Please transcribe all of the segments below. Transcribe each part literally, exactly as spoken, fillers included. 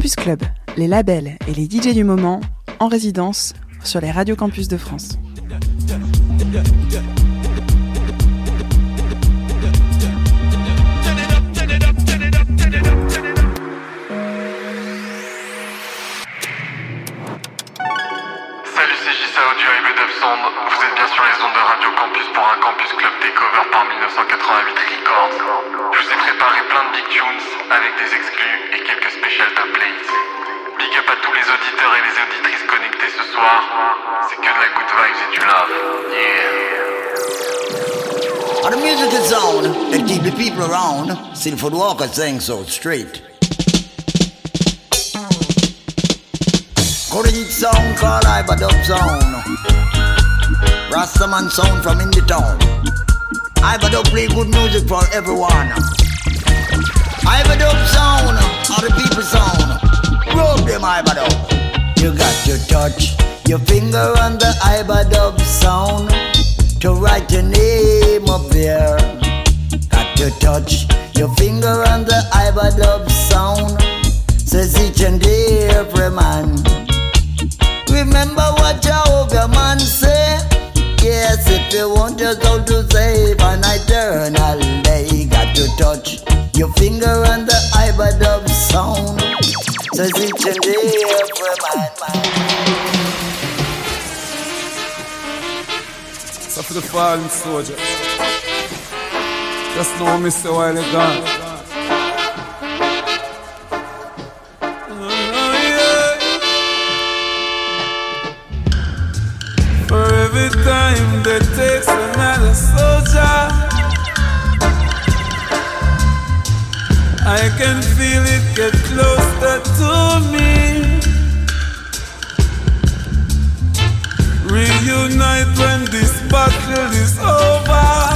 Campus Club, les labels et les D J du moment en résidence sur les radios campus de France. Salut, c'est J C Audio et B deux Sound. Vous êtes bien sur les ondes de Radio Campus pour un Campus Club Takeover par dix-neuf cent quatre-vingt-huit Records. Je vous ai préparé plein de big tunes avec des exclus et quelques special top plays. Big up à tous les auditeurs et les auditrices connectés ce soir. C'est que de la good vibes et du love. Yeah. On the music is on that keep the people around. Silford Walker sang so straight. Courage sound called Ibadub sound. Rastaman sound from in the town. Ibadub play good music for everyone. Ibadub sound, all the people sound. Rub them Ibadub. You got to touch your finger on the Ibadub sound to write your name up there. Got to touch your finger on the Ibadub sound. Says each and every man. Remember what Jehovah man say. Yes, if you want your soul to save an eternal day, got to touch your finger on the Ibadub sound. Says each and every man, man. So for the fallen soldier, just know me say while you're gone. Every time that takes another soldier, I can feel it get closer to me. Reunite when this battle is over,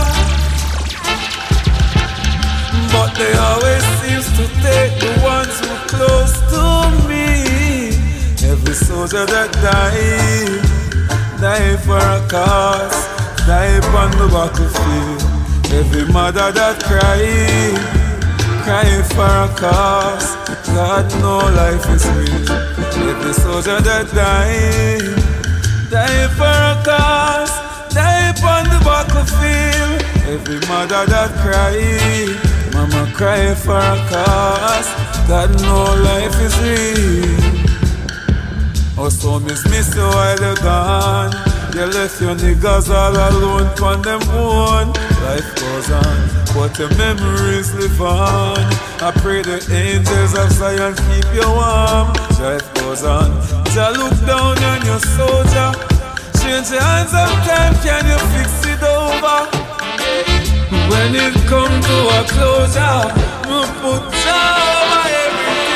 but they always seem to take the ones who are close to me. Every soldier that died, die for a cause, die upon the battlefield. Every mother that cry, cry for a cause. God know life is real. Every soldier that die, die for a cause, die upon the battlefield. Every mother that cry, mama cry for a cause. God know life is real. Oh, so miss miss you while you're gone. You left your niggas all alone on them own. Life goes on, but your memories live on. I pray the angels of Zion keep you warm. Life goes on. Jah look down on your soldier. Change your hands of time, can you fix it over? When it come to a closure, we put over everything.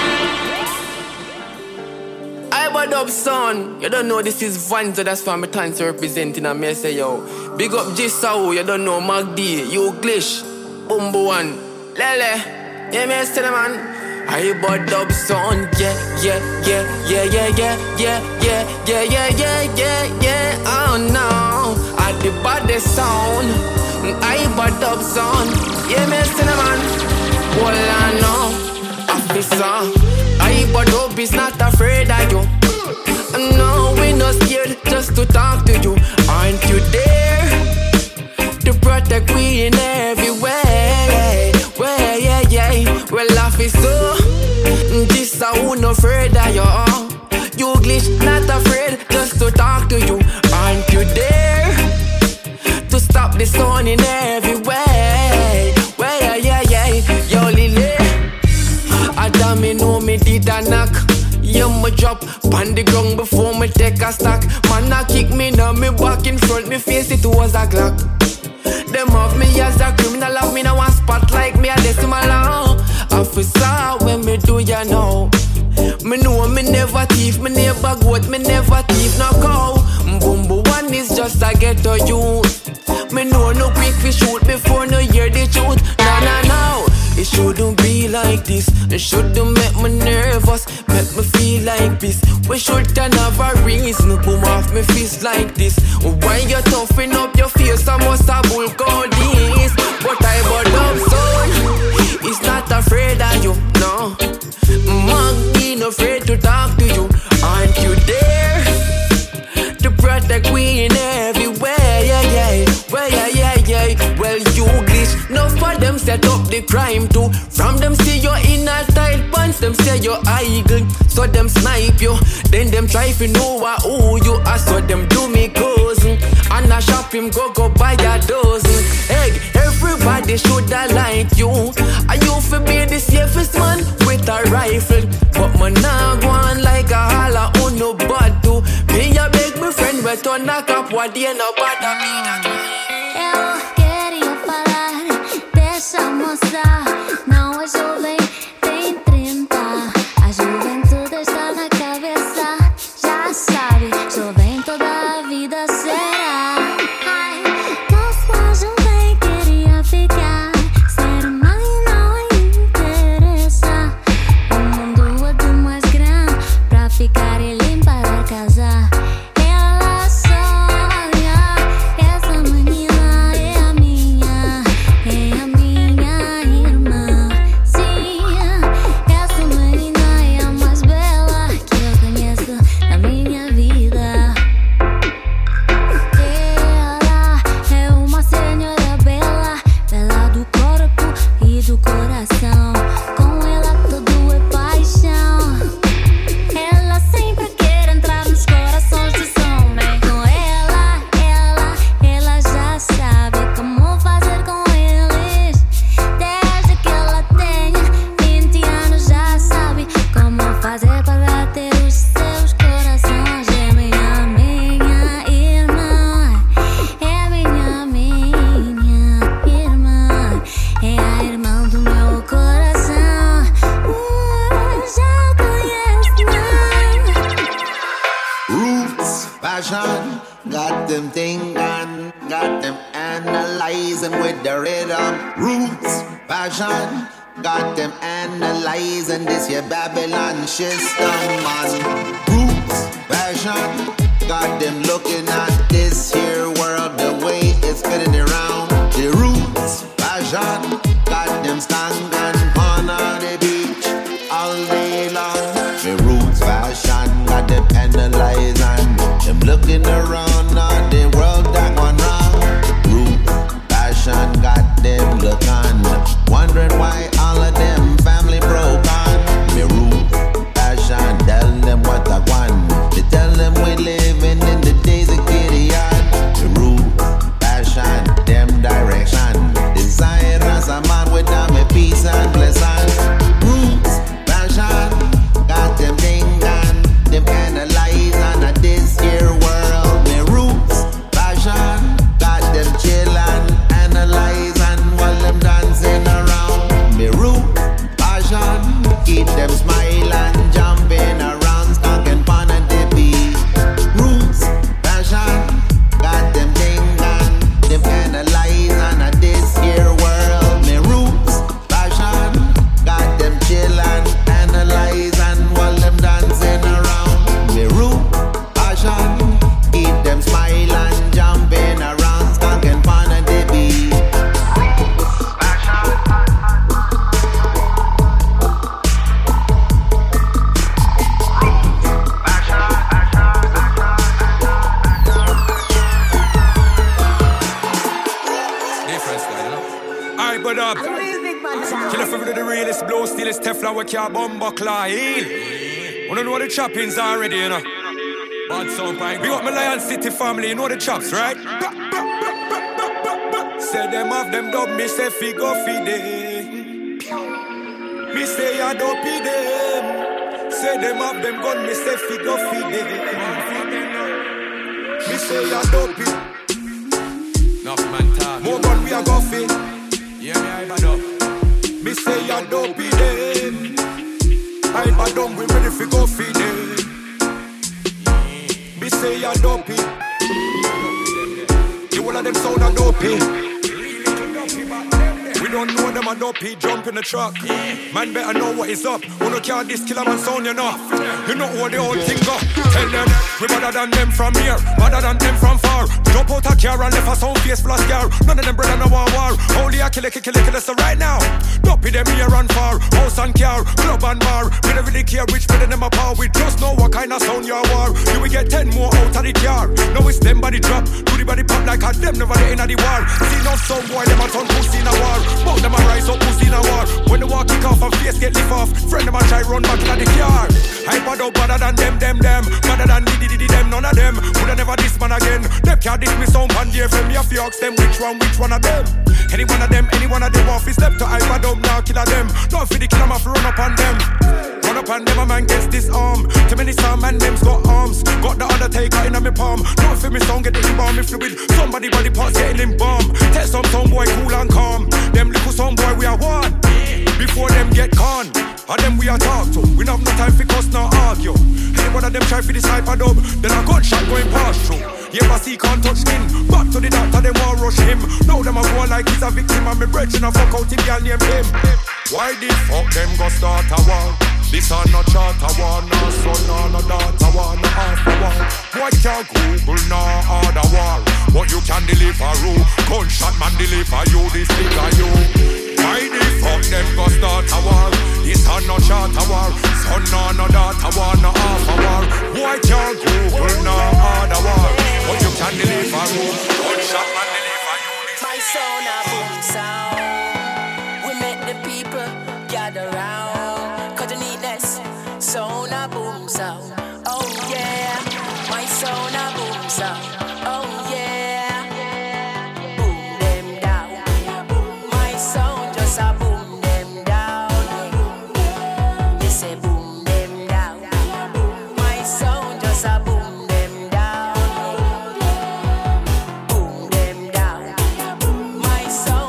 Ibadub son, you don't know this is Vanza, that's why I'm trying to representing and me say yo. Big up Jisao, you don't know Magdi, you Glish, Bumbo one, Lele, yeah me say the man. Ibadub son, yeah, yeah, yeah, yeah, yeah, yeah, yeah, yeah, yeah, yeah, yeah, yeah, yeah, oh no, I the baddest sound. Ibadub son, yeah me say the man. Well I know, officer, Ibadub is not afraid of you. No, we not scared just to talk to you. Aren't you there to protect we in every way? Way, yeah, yeah. Well, life is so. This I won't afraid of you. You glitch, not afraid just to talk to you. Aren't you there to stop the sun in every way? Way, yeah, yeah, yeah. Yo, Lily, I don't me know me did a knock. Yeah, me drop on the ground before me take a stock. Man, I kick me now, me back in front, me face it was a Glock. Them have me as a criminal, have me now one spot like me a decimal law. Officer, when me do ya know? Me know me never thief, me never goat, me never thief no cow. Bumbo one is just a ghetto youth. Me know no quick fi shoot before no hear the truth. No, no, no. It shouldn't be like this. It shouldn't make me nervous, make me feel like this. We shouldn't have a reason boom off me fist like this. Why you toughen up your face? I must have bull call this. But I bought up son, he's not afraid of you, no. Monkey police. No for them set up the crime too. From them see you in a tight pants, them say you're eagle. So them snipe you, then them try to know what who you are. So them do me cousin, and I shop him go go buy a dozen. Hey, everybody should have like you. I you for be the safest man with a rifle, but man nah go on like a holla on no bad too. Me a beg my friend we turn knock up what they no bother me that. Eu queria falar dessa moça. Não é jovem, tem trinta. A juventude está na cabeça. Já sabe, jovem toda a vida será. Ai, moça jovem queria ficar. Ser mãe não interessa. O mundo é demais grande pra ficar e limpar a casa. Ela sonha, essa menina é a minha, é a minha irmã. Sim, essa menina é a mais bela que eu conheço na minha vida. Ela é uma senhora bela, bela do corpo e do coração. Com ela tudo é paixão. Ela sempre quer entrar nos corações dos homens. Com ela, ela, ela já sabe como fazer com eles. Desde que ela tenha vinte anos já sabe como fazer para ter os seus corações. É minha, minha irmã. É minha, minha irmã. É a irmã do meu coração. Uh, já conheço, Roots, passion, got them thinking, got them analyzing with the rhythm. Roots, passion, got them analyzing this your Babylon system, man. Roots, passion, got them looking at this here world the way it's spinning around. The roots, passion, got them standing on the beach all day long. The roots, passion, got them analyzing, them looking around at the world that gone wrong. Roots, passion, got them looking, wondering why all of them family broke on. The roots, passion, tell them what I want. They tell them we living in the days of Gideon. The roots, passion, them direction. Desire as a man with them a peace and blessing. Roots, passion, got them thinking, them analyzing at this here world. The roots, passion, got them chillin', analyzing while them dancing around. The roots, passion, keep them smiling, jumping around, skunking pon and the beat. Roots, passion, got them thinking, them analyzing at this here world. The roots, passion, got them chillin', analyzing while them dancing around. The root, passion, keep them smiling, jumping around, skunking pon and the beat. Different style, you know. Alright, but up. Kill off every the realest blow, still is Teflon, we can't bomb buckler, heal. Wanna know the choppings already, you know. Bad sound pine. Big up my Lion City family, you know the chops, right? Say them off them dub, me say fi go fi them. Me say I don't be them. Say them off them gun, me say fi go fi them. Me say I don't be. Enough man talk. More gun we a go fi. Yeah, me I bad up. Me say I don't be them. I bad up, we ready fi go fi them. Me say I don't be. The whole of them sound a dopey. We don't know them a dopey, jump in the truck. Man better know what is up. Who no care this killer man sound, you know. You know what the whole thing go. Tell them we better than them from here, better than them from far. Jump out a car and left a sound face full of scar. None of them brother no want war. Only a a kill it, kill it, kill it, so right now. Dopey them here and far, house and car, club and bar. We don't really care which better than my power. We just know what kind of sound you are. You will get ten more out of the car. Now it's them body drop, do the body pop like a them never the end of the war. See no some boy, them a turn pussy in a war. Both them a rise up pussy in a war. When the war kick off and face get lift off, friend them a try run back in the car. I bad out better than them, them, them. Better than the, the, the, them, none of them. Woulda never this man again. Them can't diss me sound and dear from me if you ask them which one, which one of them. Any one of them, any one of them off his step to I bad out now, kill them. Don't feel the kill them off, run up on them. Run up on them, a man gets disarmed. Too many some and them's got arms. Got the Undertaker in my palm. Don't feel me sound, get the embalm me fluid. Somebody body parts getting in bomb. Tell some some boy cool and calm. Them little some boy we are one. Before them get con. And them we are talk to. We don't have no time for cuss nor argue. Any one of them try for this hyper dub, then a gunshot going past through. Yeah, but see can't touch skin. Back to the doctor, them all rush him. Now them a go like he's a victim. And me brethren a fuck out him, y'all name him. Why the fuck them go start a war? This are not charter war, no son, no, no daughter war, no half a war. Boy can't Google, no order war. But you can deliver you. Gunshot man deliver you, this nigga you. Why the fuck them go start a war? This are not charter war. Son, no, no daughter war, no half a war. Boy can't Google, no order war. But you can deliver you. Gunshot man deliver you, this my sound a boom sound. We make the people gather round. Sound a boom sound, oh yeah. My sound a boom sound, oh yeah. Boom them down. My sound just a boom them down. You say boom them down. My sound just a boom them down. Boom them down. My sound.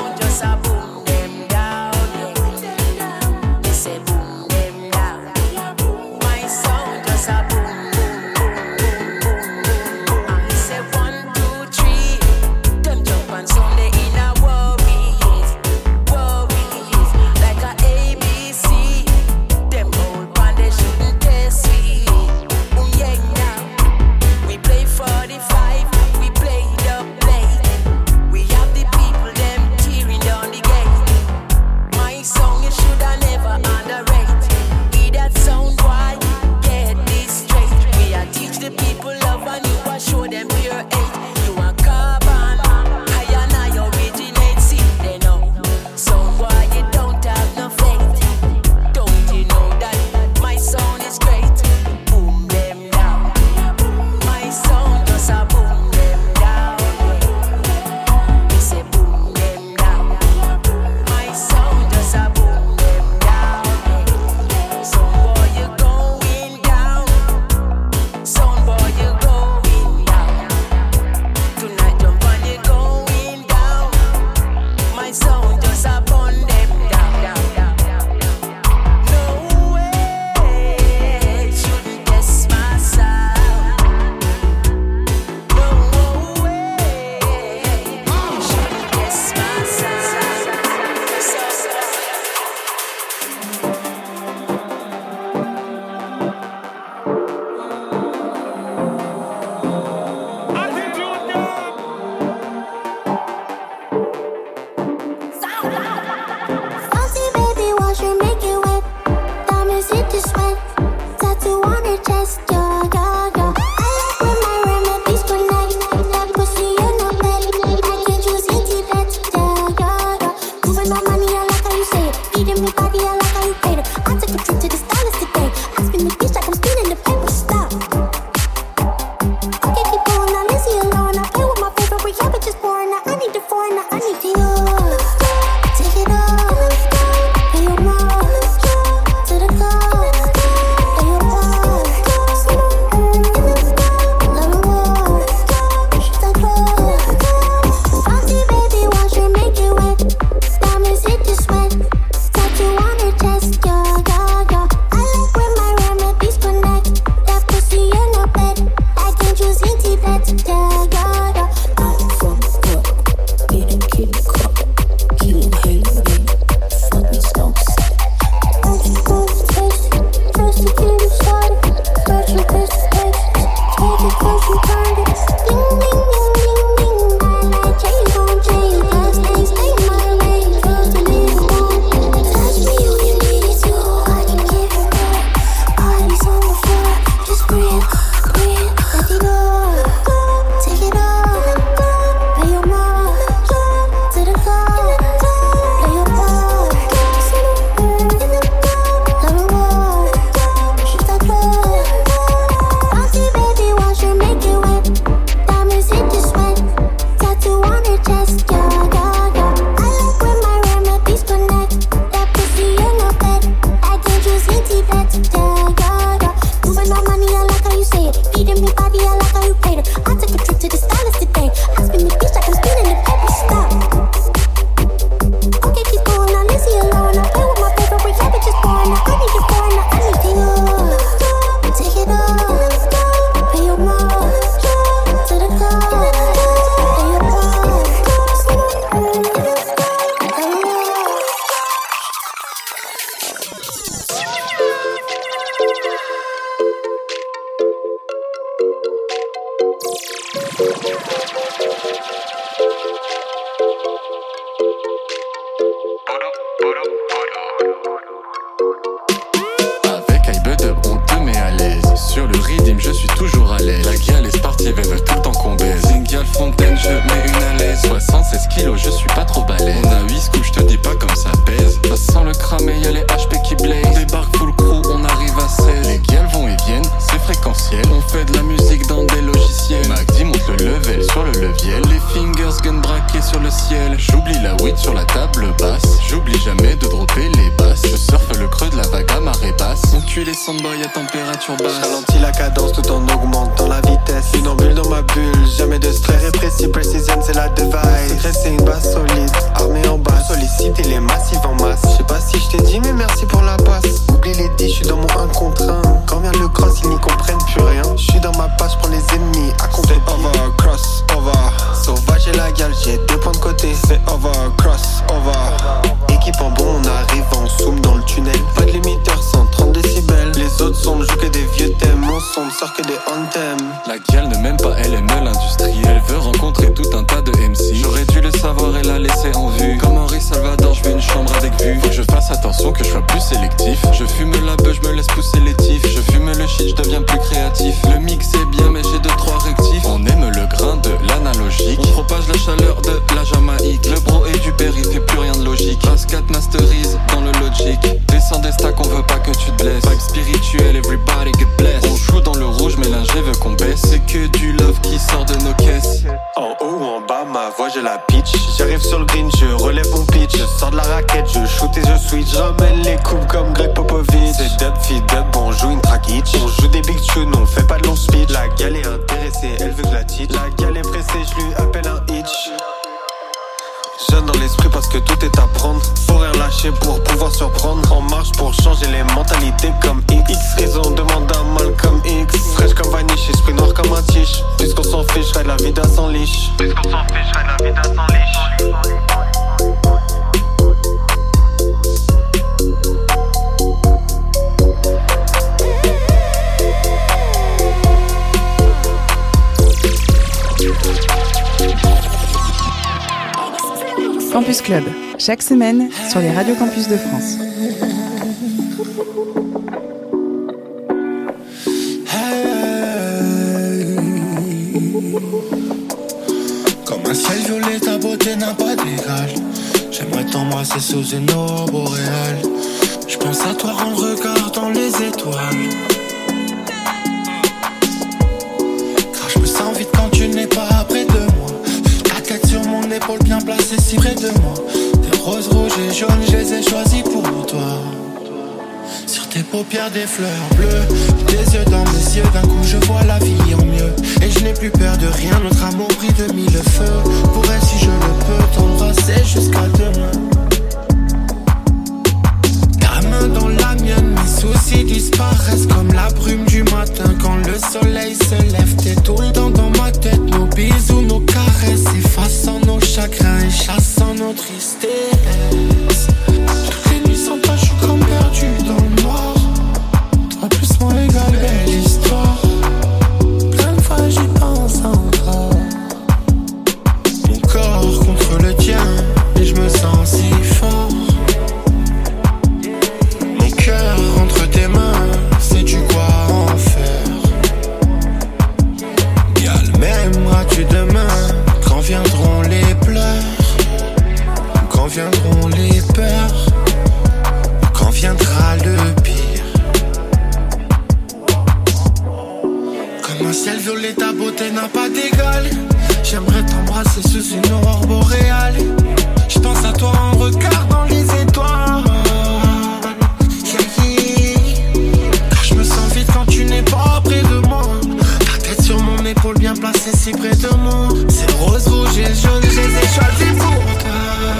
boy à température basse. Ralentis la cadence tout en augmentant la vitesse. Une ambule dans ma bulle, jamais de stress. Répressif, precision, c'est la device. Secret, c'est une base solide, armée en bas. Solliciter les massifs en masse. Je sais pas si je t'ai dit, mais merci pour la passe. Oublie les dix, je suis dans mon un contre un. Quand vient le cross, ils n'y comprennent plus rien. Je suis dans ma page, prends les ennemis à contre. C'est over, cross, over. Sauvage et la gale, j'ai deux points de côté. C'est over, cross, over. Équipe en bon, on arrive en zoom dans le tunnel. Pas de limiteur, cent trente décibels. Les autres sons jouent que des vieux thèmes. Mon son ne sort que des anthems. La gueule ne m'aime pas, elle aime l'industrie. Elle veut rencontrer tout un tas de M C. J'aurais dû le savoir et la laisser en vue. Comme Henri Salvador, je veux une chambre avec vue. Faut que je fasse attention, que je sois plus sélectif. Je fume la beuh, je me laisse pousser les tifs. Je fume le shit, je deviens plus créatif. Le mix est bien, mais j'ai deux trois rectifs. On aime le grain de l'analogique. On propage la chaleur de la Jamaïque. Le bro et du père, il fait plus rien de logique. Rascat masterise dans le logic. Descends des stacks, on veut pas que tu te blesses. Vibe spirituel, everybody get blessed. On joue dans le rouge, mais l'ingé veut qu'on baisse. C'est que du love qui sort de nos caisses. En haut ou en bas, ma voix j'ai la pitch. J'arrive sur le green, je relève mon pitch. Je sors de la raquette, je shoot et je switch. Je ramène les coupes comme Greg Popovich. C'est dub, feed up, on joue une track itch. On joue des big tunes, on fait pas de long speech. La gale est intéressée, elle veut que la teach. La gale est pressée, je lui appelle un hitch. Jeune dans l'esprit parce que tout est à prendre. Faut rien lâcher pour pouvoir surprendre. En marche pour changer les mentalités comme X. X raison demande un mal comme X. Fraîche comme vaniche, esprit noir comme un tiche. Puisqu'on s'en fiche, ride la vida sans liche. Puisqu'on s'en fiche, ride la vida sans liche. Campus Club, chaque semaine sur les radios campus de France. Comme un ciel violet, ta beauté n'a pas d'égal. J'aimerais t'embrasser sous une aurore boréale. Je pense à toi en regardant les étoiles. Car je me sens vite quand tu n'es pas près de moi. Ta tête sur mon épaule bien placée si près de moi. Des roses rouges et jaunes, je les ai choisis pour toi. Sur tes paupières des fleurs bleues, tes yeux dans mes yeux, d'un coup je vois la vie en mieux. Et je n'ai plus peur de rien, notre amour brille de mille feux. Pourrais si je le peux t'embrasser jusqu'à demain. Ta main dans la mienne, mes soucis disparaissent comme la brume du matin. Quand le soleil se lève, t'es tout le temps dans ma tête. Nos bisous, nos caresses, effaçant nos chagrins et chassant nos tristesses. Toutes les nuits sans toi, je suis comme perdu dans le noir. Toi plus moi égale belle histoire. Plein de fois j'y pense encore. Mon corps contre le tien, et je me sens si fort. Mon cœur entre tes mains, sais-tu quoi en faire? Gal, m'aimeras-tu demain? Quand viendront les pleurs? Quand viendront les peurs? Quand viendra le pire? Comme un ciel violet, ta beauté n'a pas d'égal. J'aimerais t'embrasser sous une aurore boréale. Je pense à toi en regardant les étoiles. Yeah, yeah. Car je me sens vite quand tu n'es pas près de moi. Ta tête sur mon épaule bien placée si près de moi. Ces roses rouges et jaunes, je les ai choisis pour toi.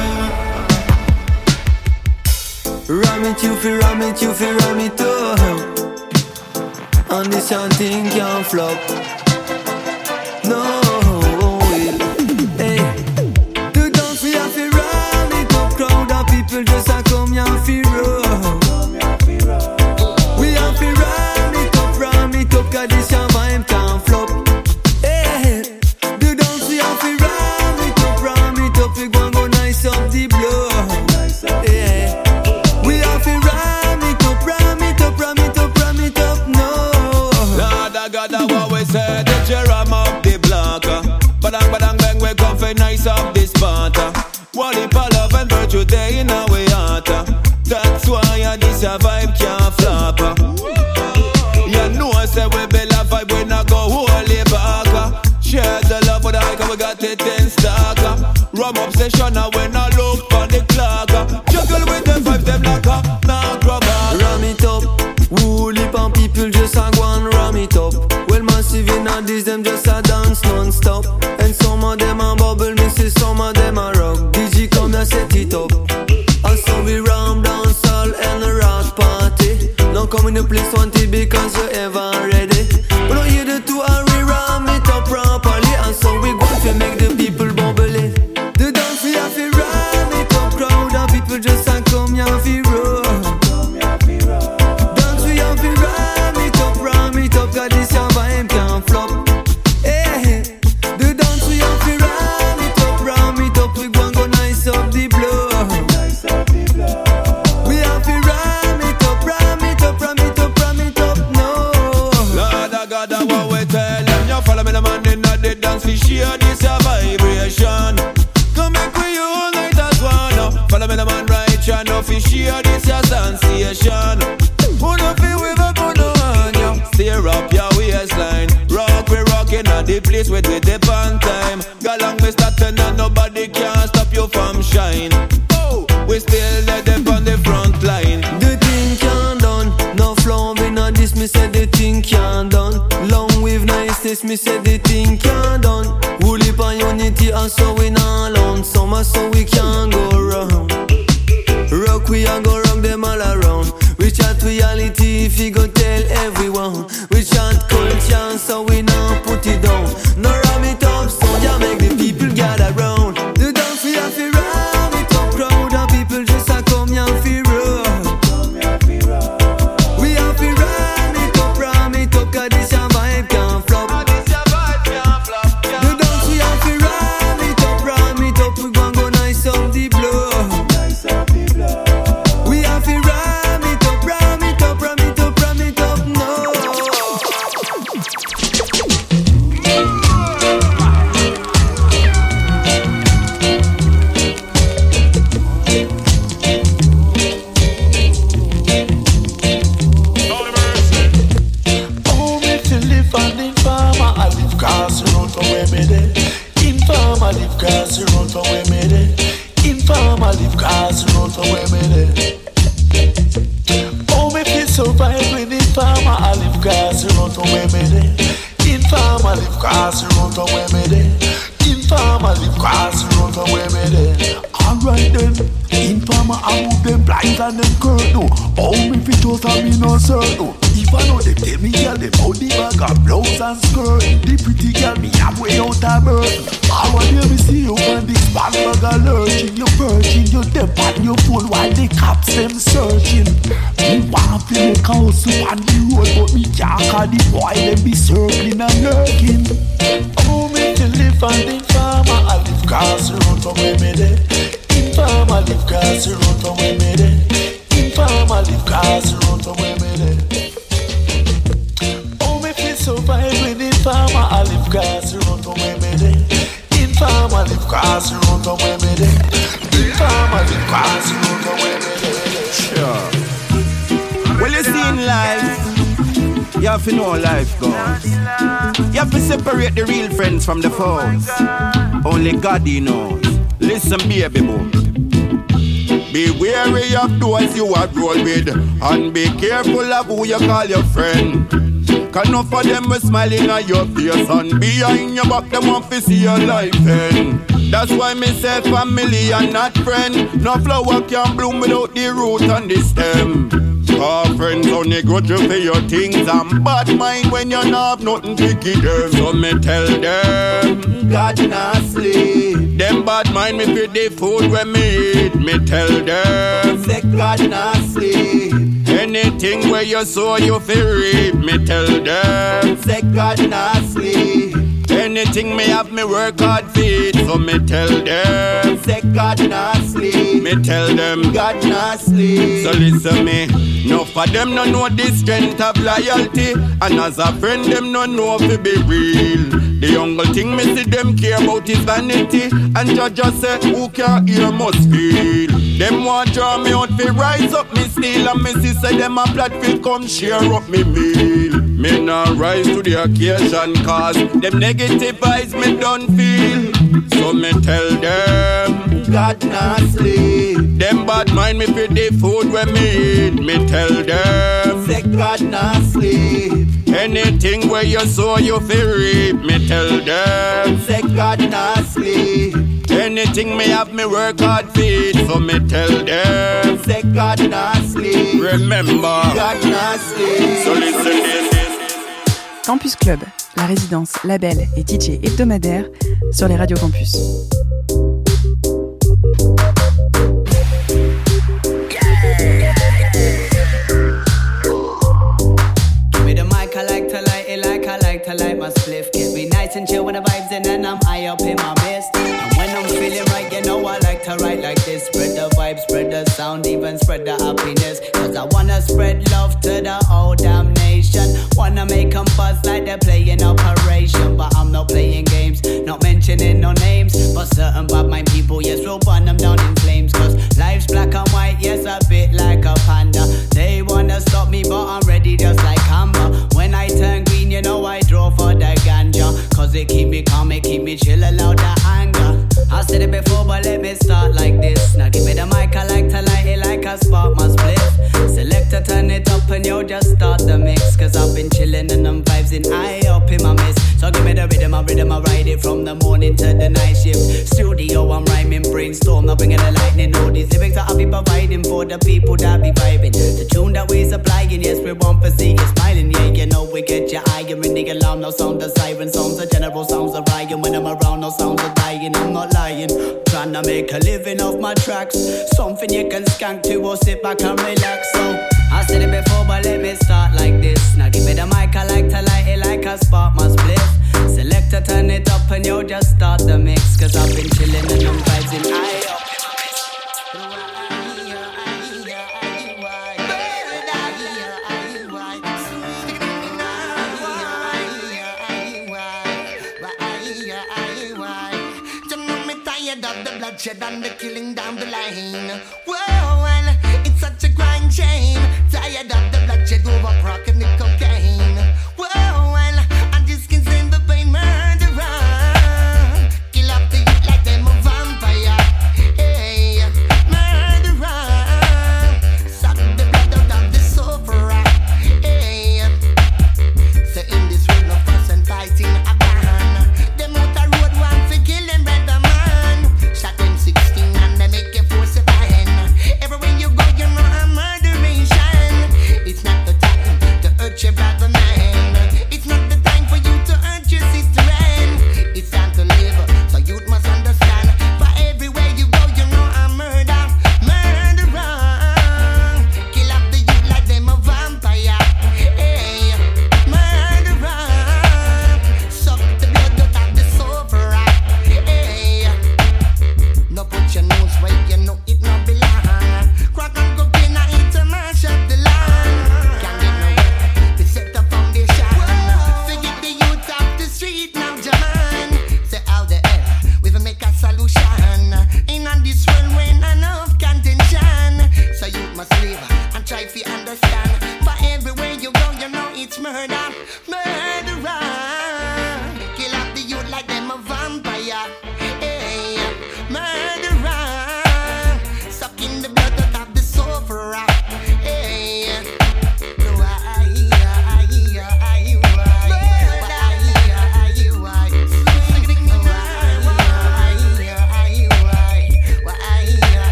Ram it, you feel ram it, you feel ram it up. And this young thing can't flop. No, will. Hey, to dance we have to ram it up. Crowd of people just a come and feel rough. We have to ram it up, ram it up, 'cause this young vibe can't flop. Hey, to dance we have to ram it up, ram it up. We gon' go nice up the blow. Yeah. We have to ram it up, ram it up, ram it up, ram it up, no. Lord, I got that what we said, that you ram up the block. Badang, badang, bang, we come for nice up this part. One heap of love and virtue day in our heart. That's why uh, this a vibe can't flop. You know I say we build a vibe, we not go hold it back. Share the love for the hike, we got it in stock. Rum obsession, and we not look for the clock. Juggle with the vibes, them like a nah grubber. Ram it up, woolly pump them just a dance non-stop. And some of them a bubble, me see some of them a rock. D J come and set it up. And so we ram dance all and a rock party. Now come in the place wanted because you ever ready. We don't hear the two and we ram it up properly. And so we go to make the people bubble it. The dance we have to ram it up. Crowd of people just a come here fi roll. Dance we have to ram it up, ram it up. Cause this your vibe can't flop. Hey, the dance we have to ram it up, ram it up. We go and go nice up the blow. We have to ram it up, ram it up, ram it up, ram it up, no. Lord of God, I want we tell them. You follow me the man in the dance. We share this your vibration. Come make we unite as one. Follow me the man right channel. We share this your sensation. Who no feel we back on the one, yo. Steer up your waistline. Rock, we rockin' at the place with we dip on time. Galang we startin' and nobody can stop you from shine. Oh, we still let them on the front line. The thing can't done. No flow, we not this, me said the thing can't done. Long with niceness, me said the thing can't done. Woolly pan unity, and so we not alone. Summer, so we can't go round. Rock, we a go rock them all around. We chat reality, if you go tell everyone. We chant culture, so we now put it down. No ram it up, so ya make the people gather round. The dance we have to ram it up. Crowd of people just a come here fi roll. We have to ram it up, ram it up. Cause this your vibe can't flop. The dance we have to ram it up, ram it up. We gon' go nice up the blow. We have to ram it up, ram it up, ram it up, ram it up, no. Oh, me to live and in farmer, I live cars around from where me dey. In farm, I live cars around from where me dey. In farm, I live cars around from where me dey. Oh, me feel survive when in farm, I live cars around from where me dey. In farm, I live cars around from where me dey. In farm, I live cars around from where me dey. Alright then, in farm, I move them blinds and them curtain. Oh, me fit just a me no certain. If I know them tell me girl, them out the bag of blouse and skirt. The pretty girl, me have way out a burden. I want hear me see you on this bag bag of lurching. You perching, you them on your phone while the cops them searching. Me want to make a house up on the road, but me can't call the boy them be circling and lurking. Oh, me to live on the farmer, I live cars around from where me dey. In farm, I live cars around from where me dey. In farm, I live cars around from where me dey. Oh, me feel survive when in farm, I live cars around from where me dey. In farm, I live cars around from where me dey. In farm, I live cars around from where me dey. Sure. Well, you see in life, you have to know how life goes. You have to separate the real friends from the foes. Only God he knows. Listen, baby boy. Be wary of those you are roll with, and be careful of who you call your friend. Cause enough of them will smiling at your face, and behind your back them want to see your life end. That's why me say family and not friend. No flower can bloom without the root and the stem. Our friends only grudge you for your things, and bad mind when you not have nothing to give them. So me tell them, God not sleep. Them bad mind me for the food when me eat. Me tell them, say God not sleep. Anything where you sow you feel reap. Me tell them, say God not sleep. Anything me have me work hard for it. So me tell them, say God not sleep. Me tell them, God not sleep. So listen me, no for them no know the strength of loyalty, and as a friend them no know if be real. The only thing me see them care about is vanity, and judge just say who can hear must feel. Them want draw me out fi rise up me steal, and me see say them a plot fi come share up me meal. Me nah rise to the occasion cause them negative vibes me don't feel. So me tell them, God not sleep. Them bad mind me for the food when me eat. Me tell them, say God not sleep. Anything where you sow, you feel reap. Me tell them, say God not sleep. Anything me have, me work hard feed. So me tell them, say God not sleep. Remember, God not sleep. So listen this. Campus Club, la résidence, label et D J hebdomadaire sur les radios campus. I like my spliff, get me nice and chill when the vibes in and I'm high up in my best. And when I'm feeling right, you know I like to write like this. Spread the vibe, spread the sound, even spread the happiness. Cause I wanna spread love to the whole damn nation. Wanna make them buzz like they're playing Operation. But I'm not playing games, not mentioning no names. But certain bad mind people, yes, we'll burn them down in flames. Cause life's black and white, yes, a bit like a panda. They wanna stop me, but I'm ready just like Amber. When I turn green, you know I draw for the ganja. Cause it keep me calm, it keep me chill, allow the anger. I said it before, but let me start like this. Now give me the mic, I like to light it like I spark my spliff. Selector, turn it up and yo, just start the mix. Cause I've been chillin' and them vibes in high up in my mist. So give me the rhythm, I rhythm, I ride it from the morning to the night shift. Studio, I'm rhyming, brainstorm, now bringing the lightning. All these lyrics that I'll be providing for the people that be vibing. The tune that we supplying, yes, we want to see you smiling. Yeah, you know we get your eye, you're in the alarm, no sound of siren. Sounds of general, sounds of Ryan. When I'm around, no sounds of dying, I'm not lying. Trying to make a living off my tracks. Something you can skank to or sit back and relax. So I said it before, but let me start like this. Now give me the mic, I like to light it like I spark my spliff. Selector, turn it up and yo, just start the mix. Cause I've been chillin' and them vibes in high up. Of the bloodshed and the killing down the line. Whoa, well, it's such a grind shame. Tired of the bloodshed over crack and the cocaine. Whoa, well, I just can't stand the pain, murderer. Kill up the youth like them a vampire. Hey, murderer. Suck the blood out of the sufferer. Hey, so in this world of fuss and fighting a gun, them out the road want to kill them brother man. Shot them sixteen and they make you force it behind. Everywhere you go, you know a murderation. It's not the time to hurt your brother.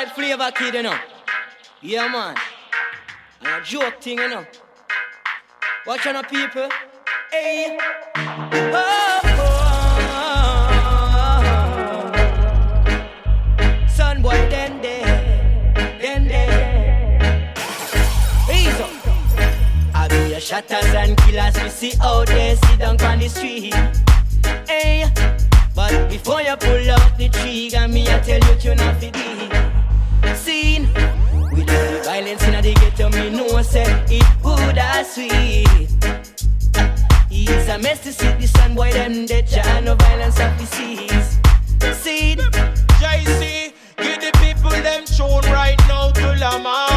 Worldwide flavor kid, you know. Yeah, man. And a joke thing, you know. Watch on the people. Hey. Oh, oh, oh. Son boy, then there, then there. Ease up. I be a shatters and killers we see out there, sit down on the street. Hey. But before you pull out the trigger, me I tell you you're not for the scene. With the violence in the ghetto, me know say it would have sweet. It's a mess to see the sun boy them dead, Jah no violence of the seas. Seed. J C, give the people them tune right now to the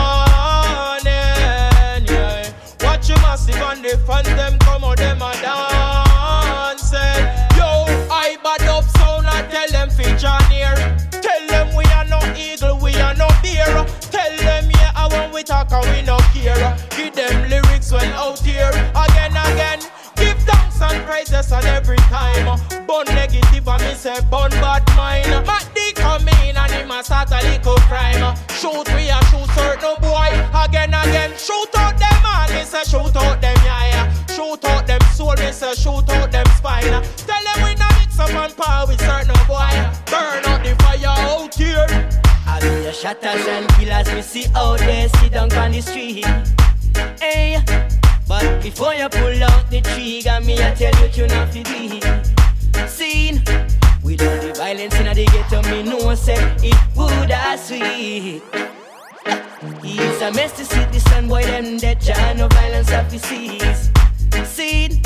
morning. Yeah. Watch your massive and the fans them come out them a dance. Yo, I bad up sound and tell them feature near. Tell them we are no eagle, we are no bear. Tell them yeah, I want we talk and we no care. Give them lyrics when out here again, again. Give thanks and praises on every time. Bun negative and me say bun bad mind. But they come in and him a start a little crime. Shoot we a shoot certain boy. Again, again. Shoot out them man, me say shoot out them yeah. Shoot out them soul, me say shoot out them spine. Tell them we not mix up and power with certain boy. Burn out the fire out here. I be a shatters and killers we see out there, sit down on the street. Hey. But before you pull out the trigger, me I tell you you're not for the scene. With all the violence in the ghetto, me know say it would have sweet. It's a mess to see the sun boy them dead, Jah no violence of the seas. Scene.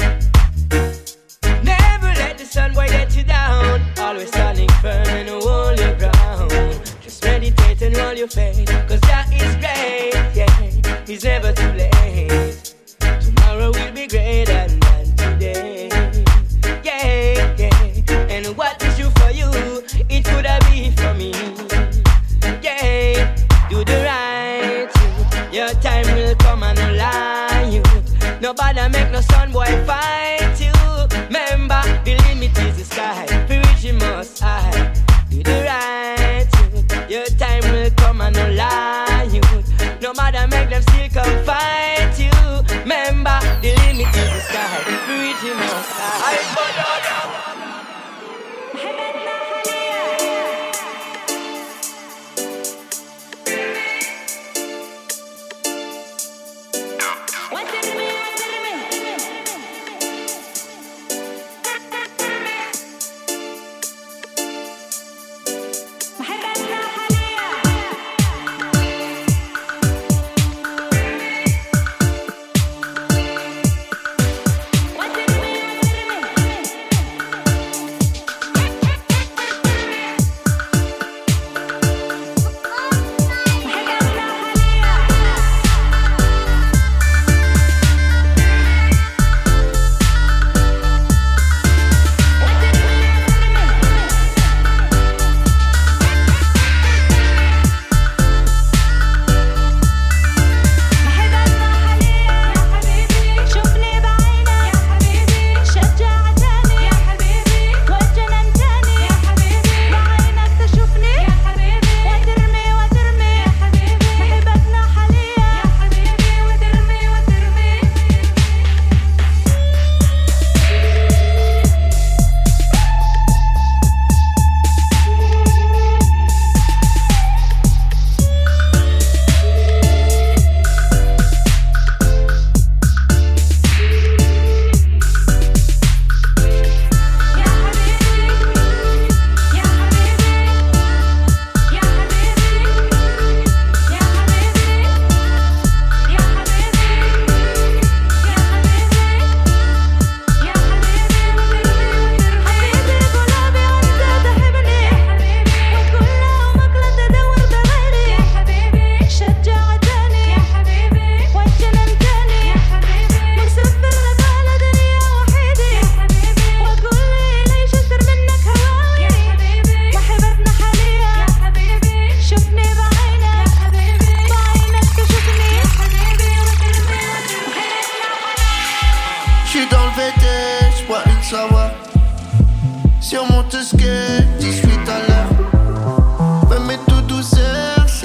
Never let the sun boy get you down. Always standing firm and hold your ground. Just meditate and roll your faith, cause that is great, yeah. It's never too late. Tomorrow will be greater than today. Yeah, yeah. And what is you for you, it could have been for me. Yeah, do the right thing. Your time will come and no lie you. Nobody make no son boy fight you. Remember, the limit is the sky. For which you must hide. Do the right thing. Your time will come and no lie you. No matter make them still come fight you. Remember, the limit is the sky. Reach him outside. Si on monte skate, dix-huit à l'heure. Fais-moi tout douceur,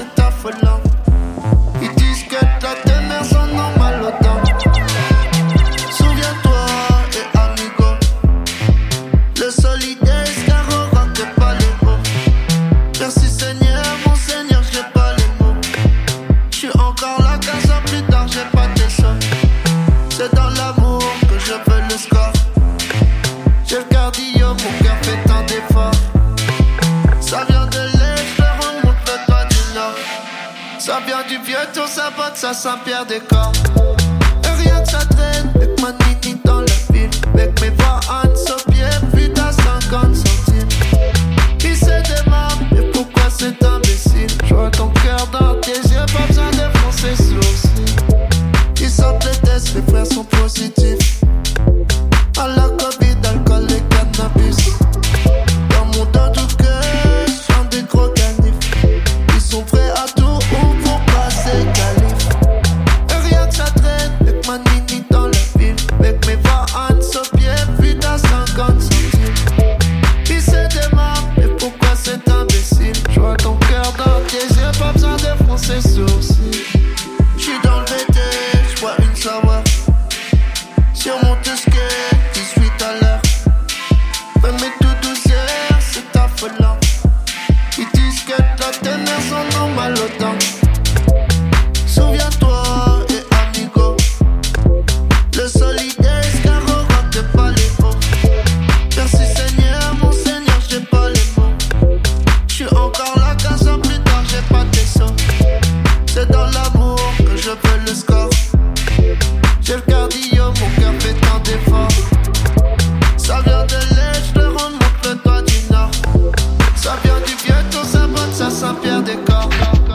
Saint-Pierre-des-Corps. Et rien que ça traîne, avec ma nini dans la ville. Avec mes voix Anne au pied, vue à cinquante centimes. Qui c'est des marques, et pourquoi c'est imbécile? Je vois ton cœur dans tes yeux, pas besoin de foncer sourcils. Ils sortent les tests, les frères sont positifs. À la Covid, alcool et cannabis. Dans mon dos tout cœur, j'en des gros canifs. Ils sont prêts à tout ou pour passer calife. Et rien que ça traîne, avec ma nini dans la ville. Avec mes voix Anne au pied, vue à cinquante centimes. Qui c'est des marques, et pourquoi c'est imbécile? Je vois ton cœur dans tes yeux, pas besoin de froncer sourcils. J'suis dans le V T, j'bois une savoir. Sur mon skate, dix-huit à l'heure. Fais mes tout douze heures, c'est affolant. Ils disent que la teneur sont normales autant. Souviens-toi, et amigo, le solidaire, escargot, rentre pas les mots. Merci Seigneur, mon Seigneur, j'ai pas les mots. J'suis encore là, quinze ans plus tard, j'ai pas tes sauts. C'est dans l'amour que je veux le score. J'ai le cardio, mon cœur fait tant d'efforts. Ça vient de l'Est, je te remonte le doigt du Nord. Ça vient du Vieux, ça bonne, ça Saint-Pierre-des-Corps.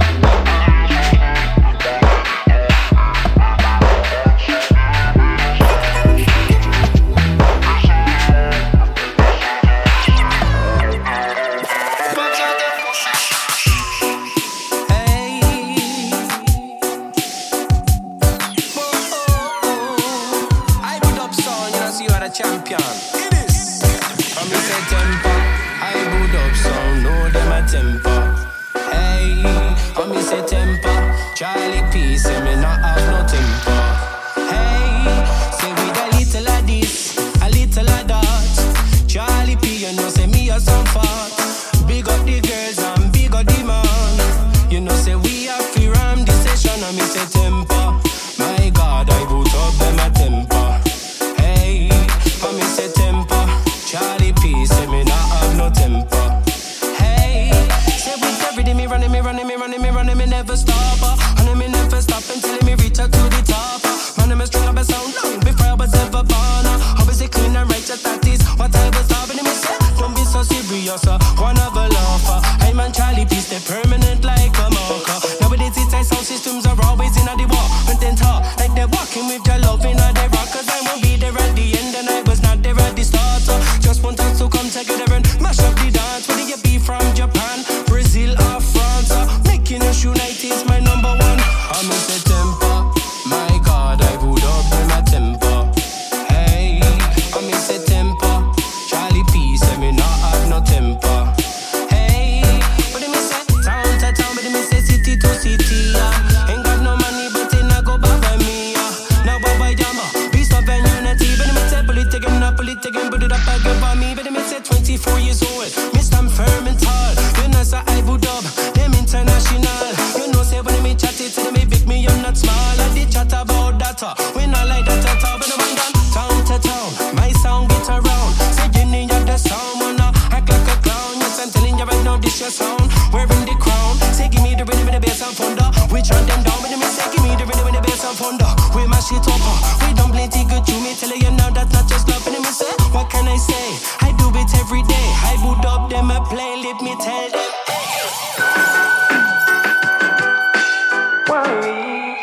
Champion, it is. From me say tempo, I boot up sound, know them a tempo. Hey, from me say tempo, Charlie P say me not have no tempo. Hey, say with a little of this, a little of that. Charlie P, you know say me a some fat. Big up the girls and big up the man. You know say we have free ram the session and me say tempo. My God, I boot up them a tempo. Me say tempo, Charlie P say me not have no tempo. Hey, say with every day me running, me running, me running, me running, me never stop. And me never stop until me reach out to the top. Man, me string up a sound long before I was ever born. Always clean and righteous, that is what I was loving. Me say, don't be so serious, one of a lover. I'm on Charlie P, stay permanent like a mocha. Nowadays it's like sound systems are always in the war. But then talk like they're walking with your love in the rock. Cause I won't be there at the end and I was not there at the start. So just want us to come together and mash up the dance. Whether you be from Japan, Brazil or France, uh, making us unite is my number one. I'm in the tempo, my God, I would up in my tempo. Hey, I'm in the tempo, Charlie P say me not have no tempo. Hey, but me say town to town, but me say city to city. Uh, ain't got no money, but then I go back by me. Uh, now Baba Yama, peace, love and unity. But me say pull it again, up, pull it again, put it up again for me. But me say twenty-four years old, me stand firm and tall. You know say I would up, them international. You know say when me chat it, say me big me, I'm not small. I did chat about that, uh, we not like that at all. But I'm done town to town, my sound get around. Say you need the sound, wanna act like a clown. Yes, I'm telling you right now, this your sound. Wearing the crown, say give me the rhythm with the bass and thunder. We turn them down, but me say give me the rhythm with the bass and thunder. We mash it up, uh, we don't plenty good to me. Tell you now that's not just love, and me say, what can I say? I do it every day. I boot up them a play, let me tell them. Worries,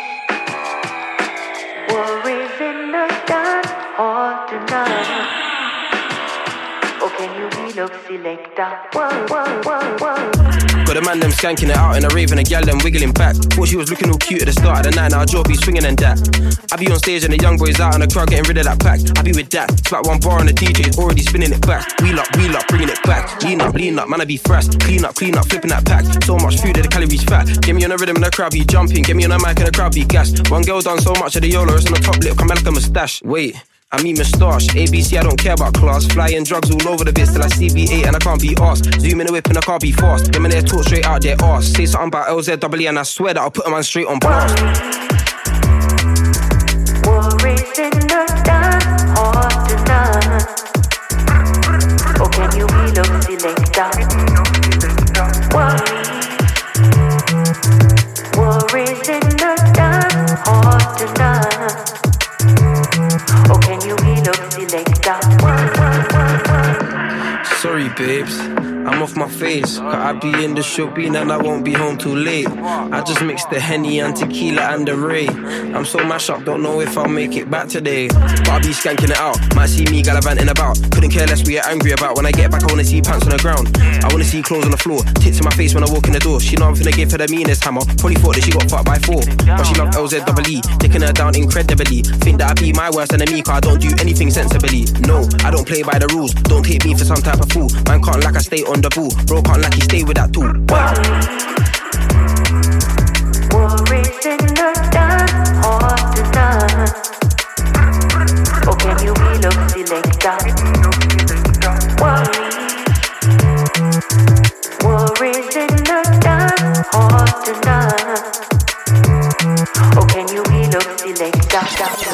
worries in the dance hall tonight. Oh, can you be love selector? Whoa, whoa, whoa, whoa. Got a man them skanking it out in a rave and a gal them wiggling back. Thought she was looking all cute at the start of the night, now her jaw be swinging and that. I be on stage and the young boys out in the crowd getting rid of that pack. I be with that, slap one bar and the D J's already spinning it back. Wheel up, wheel up, bringing it back. Lean up, lean up, man I be fast. Clean up, clean up, flipping that pack. So much food that the calories fat. Get me on the rhythm and the crowd be jumping. Get me on the mic and the crowd be gassed. One girl done so much of the YOLO, it's on the top lip, come back like a moustache. Wait, I mean moustache, A B C, I don't care about class. Flying drugs all over the bits till I C B eight and I can't be arsed. Zoom in the whip and I can't be fast. Them in there talk straight out their arse. Say something about L Z W and I swear that I'll put them on straight on blast. Worries in the dance hall tonight. Oh, can you be love selector? Worries, worries in the dance babes. I'm off my face, cause I be in the shopping and I won't be home too late. I just mixed the Henny and tequila and the Ray. I'm so mashed up, don't know if I'll make it back today. But I'll be skanking it out, might see me gallivanting about. Couldn't care less what you're angry about. When I get back I wanna see pants on the ground. I wanna see clothes on the floor, tits in my face when I walk in the door. She know I'm finna give her the meanest hammer. Probably thought that she got fucked by four, but she loved L Z double E, taking her down incredibly. Think that I be my worst enemy, cause I don't do anything sensibly. No, I don't play by the rules, don't take me for some type of fool. Man can't like I stay on the ball, bro can't like he stay with that tool. Wow. Worries in the dance hall tonight. Oh, can you be look selector? Worries, worries in the dance hall tonight. Oh, can you be look selector?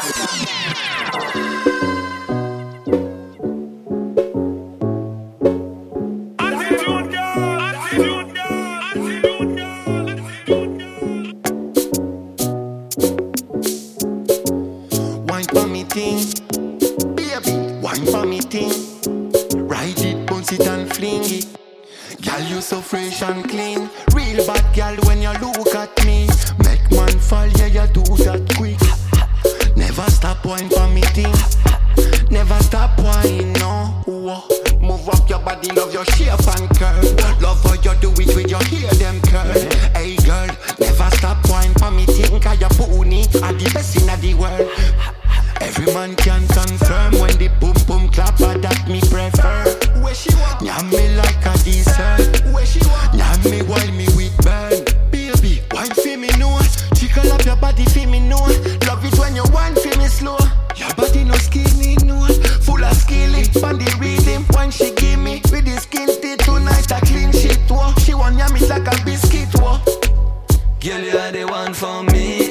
So fresh and clean, real bad girl when you look at me. Make man fall, yeah, you do that quick. Never stop wine for me thing. Never stop wine, no. Move up your body, love your shape and curve. Love how you do it with your hair, them curl. Hey girl, never stop wine for me thing. Cause your pony are the best in the world. Every man can confirm when the boom boom clap, but that me prefer. Where she want? Nyam me like a dessert. Where she want? Nyam me while me with burn. Baby, wine for me know. Tickle up your body for me know. Love it when you wine for me slow. Your body no skinny no. Full of skilly, on the rhythm. When she give me with the skin teeth tonight a clean shit whoa. She want yam it like a biscuit whoa. Girl, you are the one for me.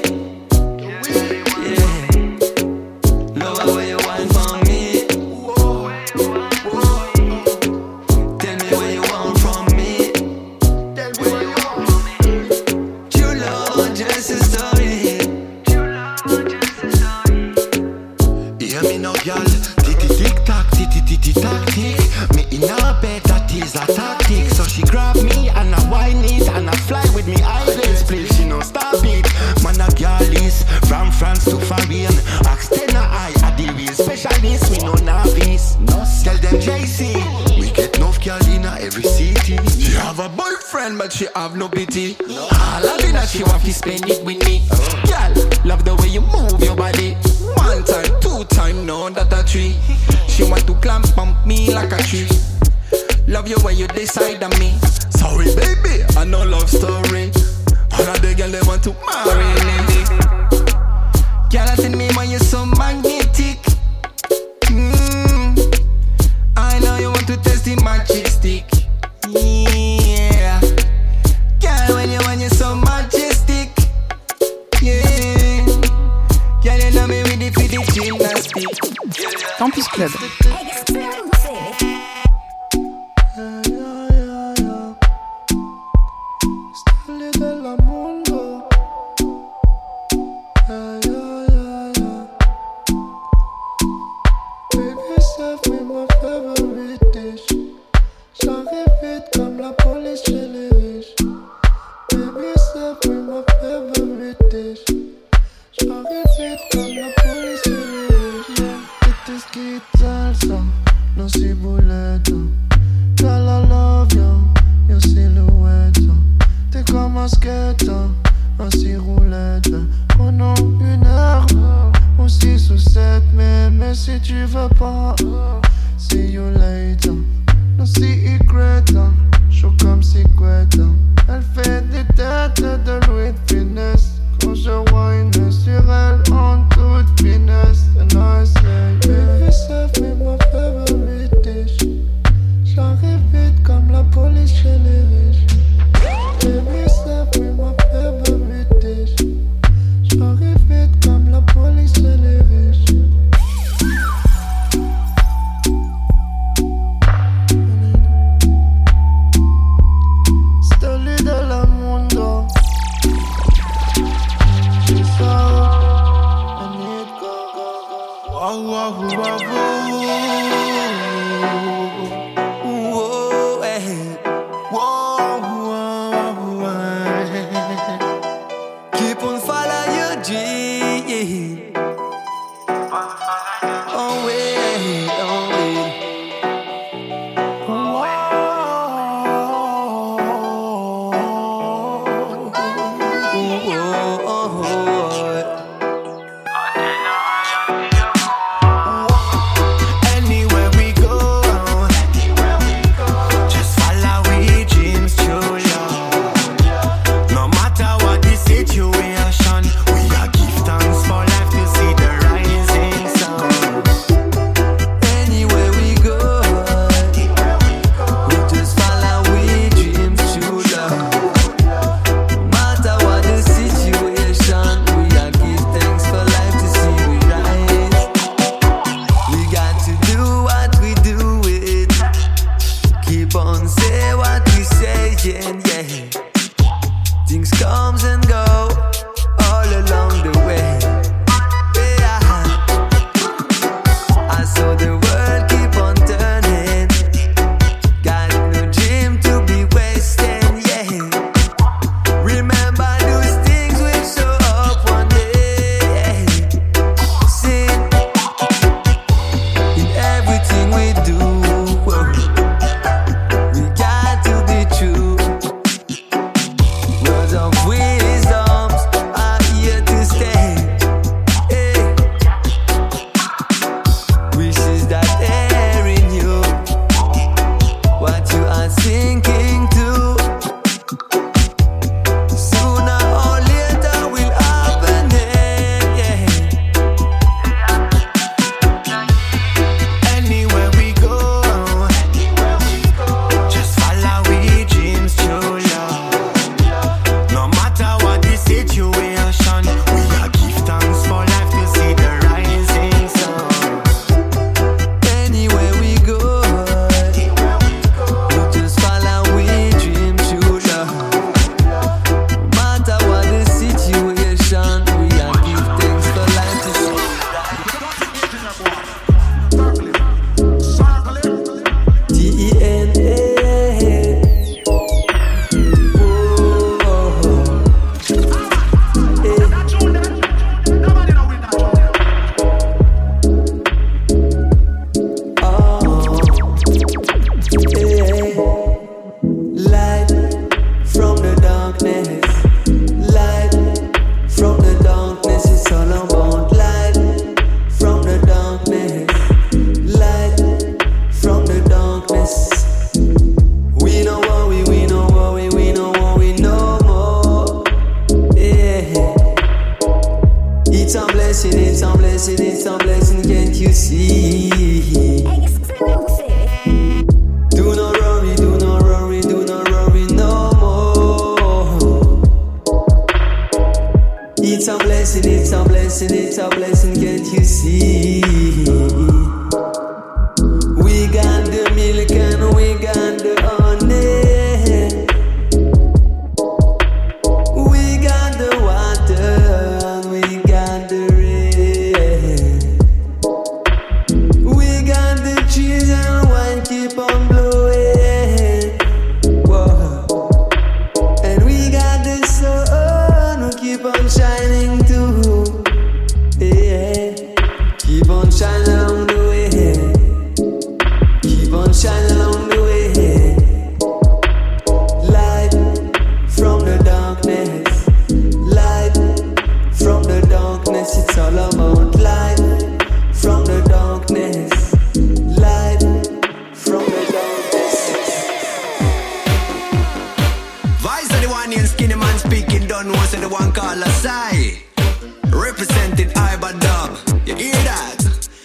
But she have no pity. No. All of it she want to spend it with me. Oh. Girl, love the way you move your body. One time, two time, no that a tree. She want to climb pump me like a tree. Love you when you decide on me. Sorry baby, I know love story. All of the girl they want to marry me. Girl, I tell me why you so magnetic. Mm. I know you want to test the magic stick. Yeah. Girl, when you when you're so majestic. Yeah. Girl, you know me with the pretty gymnastic. Campus Club. Whoa. see. Do not worry, do not worry, do not worry no more. It's a blessing, it's a blessing, it's a blessing, can't you see? We got the milk and we got the honey. We got the water and we got the rain. We got the trees and wine keep on blowing. Whoa. And we got the sun who keep on shining too. Yeah. Keep on shining along the way. Keep on shining along the way. Light from the darkness. Light from the darkness. It's all about light from the darkness. Light from the darkness. Vice of the one in skinny man speaking, don't know say the one call a sigh. Represented I by dub. You hear that?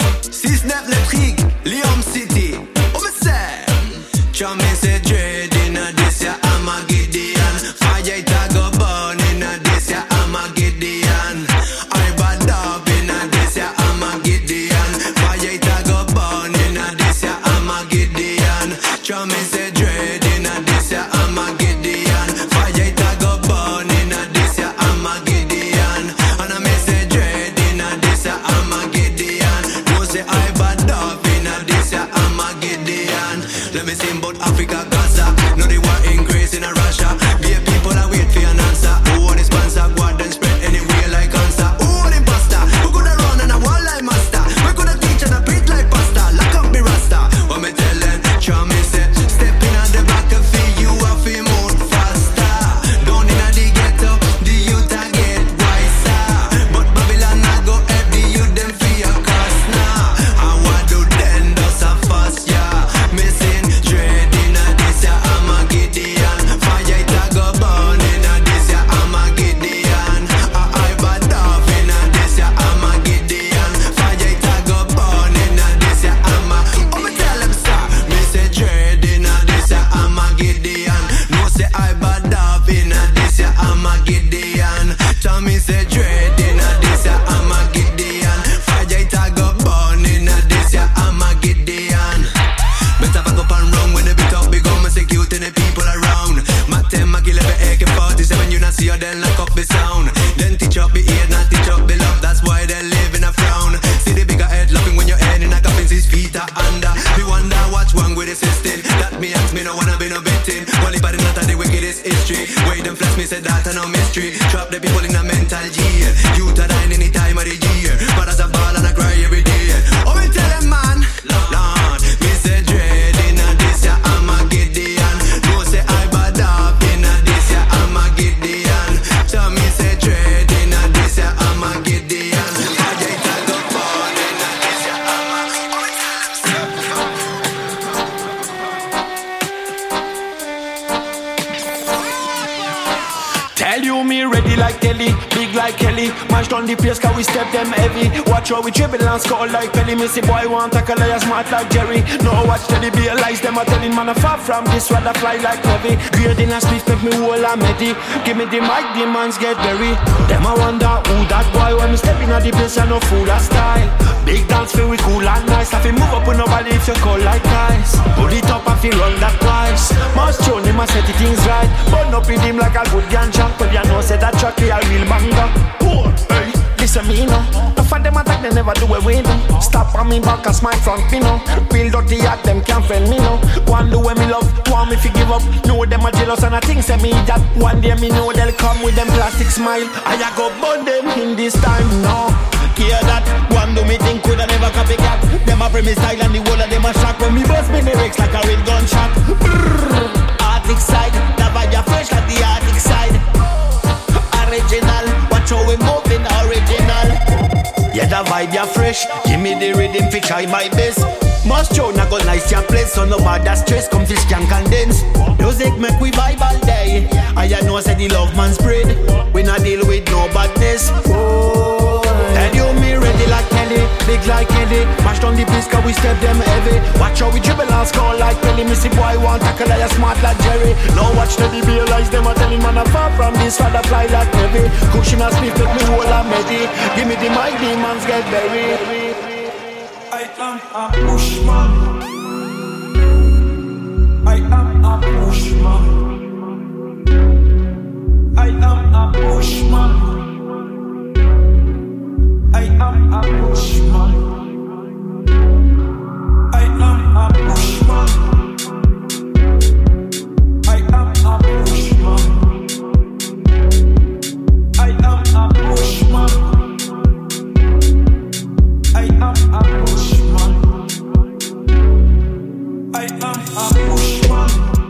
Six neuf le trick, Liam City. Oh me say, Chum me say dread in a this ya I'm a Gideon. Fire it a go burn in a this ya I'm a Gideon. I by dub in a this ya I'm a Gideon. Fire it a go burn in a this ya I'm a Gideon. Chum me say dread in a this ya I'm a Gideon. Fire it a go burn in a this ya I'm a Gideon. And I me say dread in a this ya I'm a Gideon. No say I bad up in a this ya I'm a Gideon. Let me sing about Africa, Gaza. No they war increase in a Russia. Be a people I wait for an answer. Who want the sponsor? Go out and spread anywhere like cancer. Who want the pastor? Who coulda run and a wall like master? We coulda teach and a preach like pastor. Lock up me rasta. What me tellin'? Chum me say, step in at the back of feel you have to move faster. Down in a the ghetto, the youth a get wiser. But Babylon a go help the youth them for your cost now. I want to then does a fast yeah. Missing dread in a this ya I'm a Gideon. Fire it a go burn in a this ya I'm a Gideon. I I bad off in a this ya I'm a Gideon. Fire it a go burn in a this ya I'm a. Oh me tell them sir, me say dread in a this ya I'm a Gideon. No say I bad off in a this ya I'm a Gideon. Tell me say dread in a this ya I'm a Gideon. Fire it a go burn in a this ya I'm a Gideon. Better back up and run when the beat up big on me security and the people around. Mac ten, Mac eleven, A K forty-seven, you not see her then lock up the sound. Then teach up the ear, not teach up the love. That's why they live in a frown. See the bigger head laughing when you're head in a coffin, six feet are under. Me wonder what's wrong with the system. That me ask me no wanna be no victim. Well if I did not have the wickedest history. Wait them flash me say that a no mystery. Trap the people in a mental jail. Youth are dying any time of the year. Fathers a ball and I cry every day. Oh me tell them man, Lord, me say dread in a this ya I'm a Gideon. No say I bad up in a this ya I'm a Gideon. Tell me say dread in a this ya I'm a Gideon. I get a go born in a this ya I'm a. Tell you me ready like Kelly, big like Kelly. Mash down the place cause we step them heavy. Watch how we dribble and score like Pelly. Missy boy want tackle like smart like Jerry. No watch tell the be lies them a telling man a far from this rather fly like heavy. Grading a split make me whole and meddy. Give me the mic, the man's get berry. Them I wonder who that boy when me step in at the place and no fool a style. Big dance feel we cool and nice. I feel move up with nobody if you call like guys. Pull it up and feel run that twice. Must show him a set the things right. Burn up with him like a good ganja. But you know say that track be a real banger. Poor, hey, listen me now. No for them attack they never do away now. Stop on me back and smile front me now. Real dirty at them can't friend me now. One do when me love, one me fi give up. Know them a jealous and I think say me that. One day me know they'll come with them plastic smile. I a go burn them in this time now. Hear that? One do me think coulda never copycat. Them a bring me style and the whole of them a shock. When me bust me lyrics like a real gunshot. Brrr. Arctic side, that vibe ya fresh like the Arctic side. Original, watch how we moving original. Yeah, that vibe ya fresh. Give me the rhythm fi try my best. Must show na go nice your place, so no bother stress. Come fish can condense. Music make we vibe all day. I know say the love man spread. We not deal with no badness. Oh, tell you me ready like Kelly, big like Kelly. Mash down around the place cause we step them heavy. Watch how we dribble and score like Pelly. Missy boy want tackle like a smart like Jerry. Now watch the D B realize them a telling man a far from this father fly like heavy. Cushion and sleep make me whole and medi. Give me the mic, demons get buried. I am a bushman. I am a bushman. I am a bushman. I am a bushman. I am a bushman. I am a bushman. I am a bushman. I am a bushman. I am a bushman.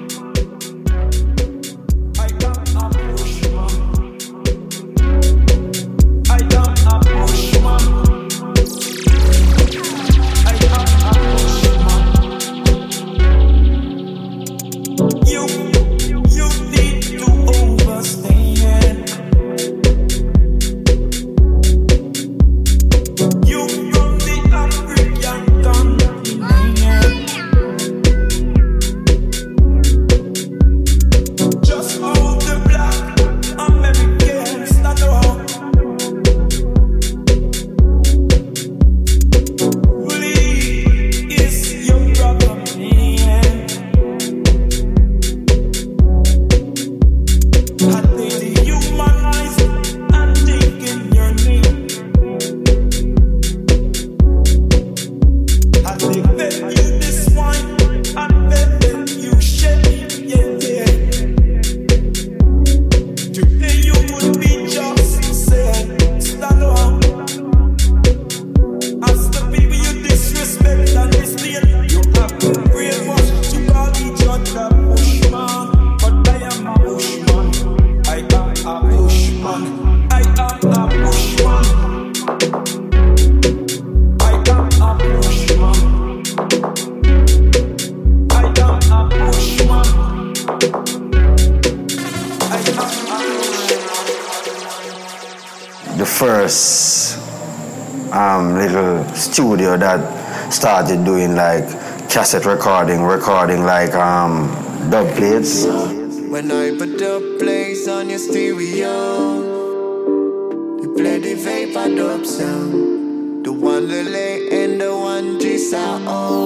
First um, little studio that started doing like cassette recording, recording like um, dub plates. When I put the place on your stereo, you play the vapor dub sound, the one Lily and the one G sound.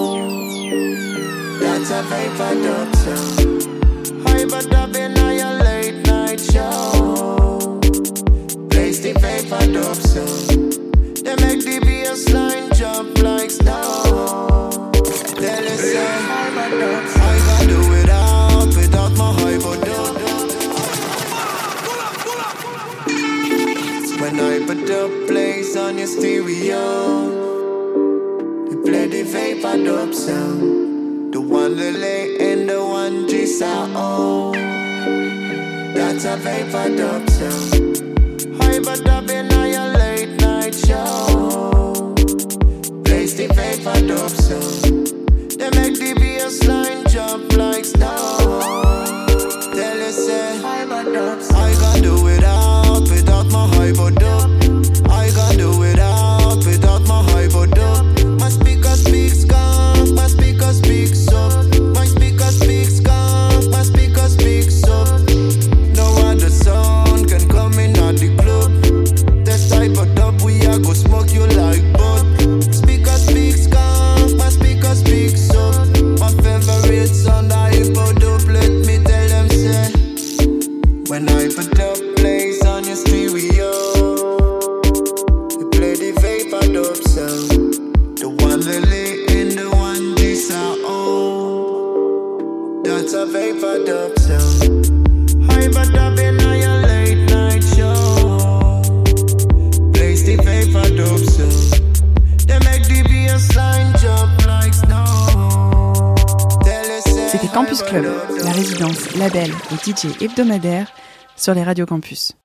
That's a vapor dub sound. Hyper dub in your late night show. The vapor dub sound, they make the bass line jump like snow. Tell us say, I can do without, without my hyper dub. When I put the place on your stereo, you play the vapor dub sound, the one Lily and the one G sound. That's a vapor dub sound. Hyper dub in your late night show. Place the vapor dub sound. They make the bass line jump like snow. Tell us say, I can do without, without my hyper dub. I can do without, without my hyper dub. My speaker speaks skunk, my speaker speaks up. My speaker speaks skunk, my speaker speaks up. No other sound can come in at the club. This type of dub we a go smoke you like bud. Speaker speaks skunk, my speaker speaks up. My favorite sound I hyper dub, let me tell them say. When I put the place on your stereo, you play the vapor dub sound, the one Lily and the one G sound. That's a vapor dub sound. Hyper dub in your late night show. Place the vapor dub sound. They make the bass line jump like snow. C'était Campus Club, la résidence, label et D J hebdomadaire sur les radios campus.